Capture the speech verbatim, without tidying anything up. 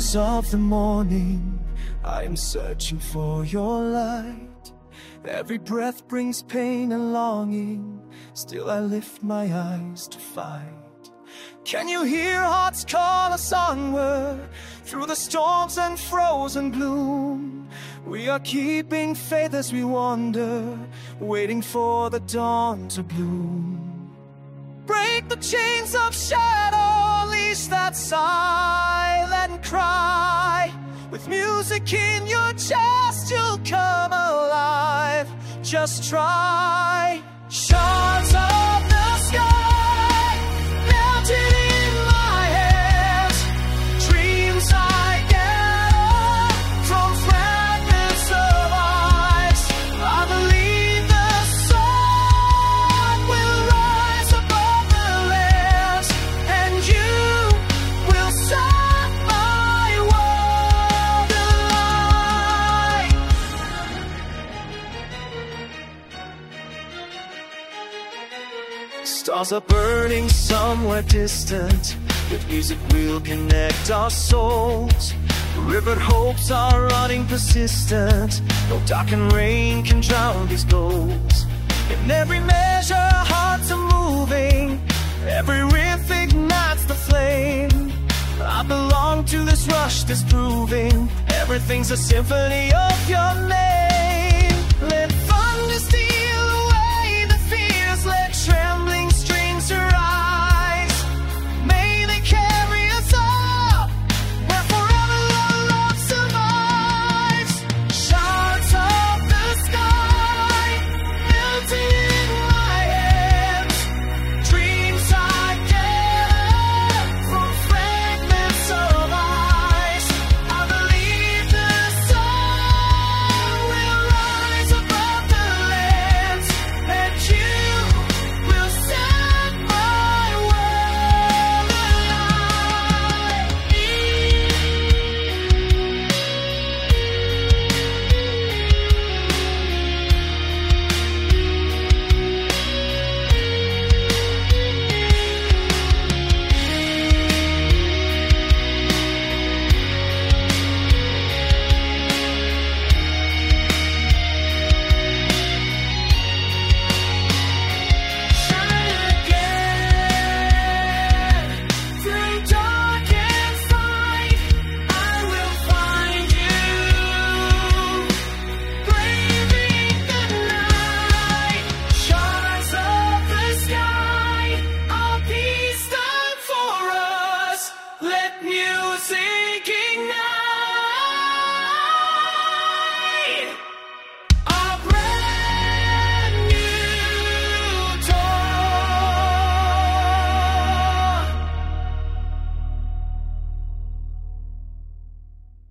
darkness of the morning, I am searching for your light. Every breath brings pain and longing, still I lift my eyes to fight. Can you hear hearts call us onward, through the storms and frozen gloom? We are keeping faith as we wander, waiting for the dawn to bloom. Break the chains of shadow, unleash that silent cry. With music in your chest, you'll come alive. Just try. Shards of the sky melted in my hands. Dreams I gather from fragments of ice. I believe the sun will rise above the lands, and you will set my world alight. Stars are burning somewhere distant. With music we'll connect our souls. Rivered hopes are running persistent. No dark and rain can drown these goals. In every measure hearts are moving. Every riff ignites the flame. I belong to this rush that's proving everything's a symphony of your name.